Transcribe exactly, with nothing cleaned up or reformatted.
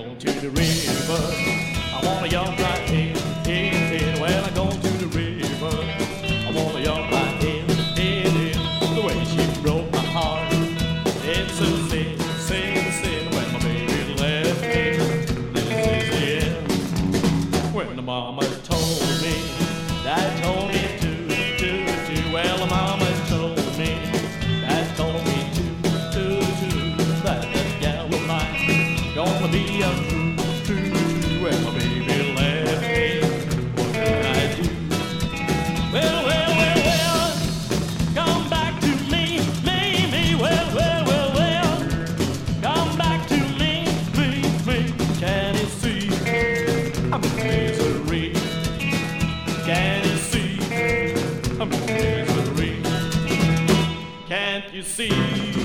go to the river. I wanna jump right in, in, in. Well, I go to the river. I wanna jump right in, in, in. The way she broke my heart, it's a sin, sin, sin. When my baby left me, this is the end. When the mama told me, that told me to, to, to. Well, the mama told me, that told me to, to, to. That that gal of mine gonna be untrue, true, true. When my baby left me, what can I do? Well, well, well, well, come back to me, me, me. Well, well, well, well, come back to me, me, me. Can you see I'm in misery? Can you see I'm in misery? Can't you see?